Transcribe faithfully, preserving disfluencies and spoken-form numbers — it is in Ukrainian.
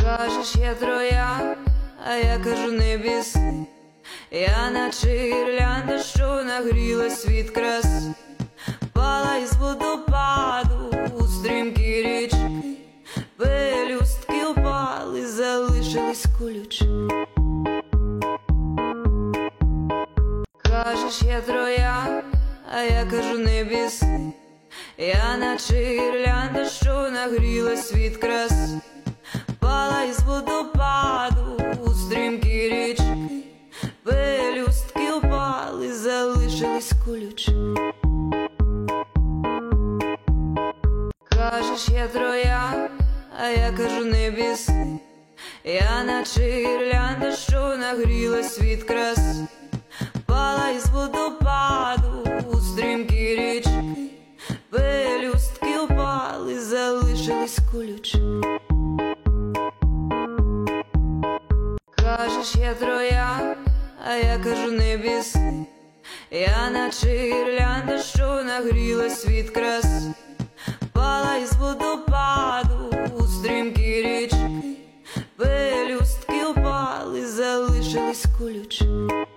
Кажеш, я троя, а я кажу, не біси. Я наче гірлянда, що нагрілась від краси, пала із водопаду у стрімкі річки, пелюстки упали, залишились колючі. Кажеш, я троя, а я кажу, не біси. Я наче гірлянда, що нагрілась від краси, пала із водопаду у стрімкі річки, пелюстки упали, залишились колючі. Кажеш, я троя, а я кажу, не біси. Я наче гірлянда, що нагрілась від краси, пала із водопаду у стрімкі річки, пелюстки упали, залишились колючі. Кажеш, я троя, а я кажу, не біси. Я наче гірлянда, що нагрілась від краси, пала із водопаду у стрімкі річки, пелюстки упали, залишились колючі.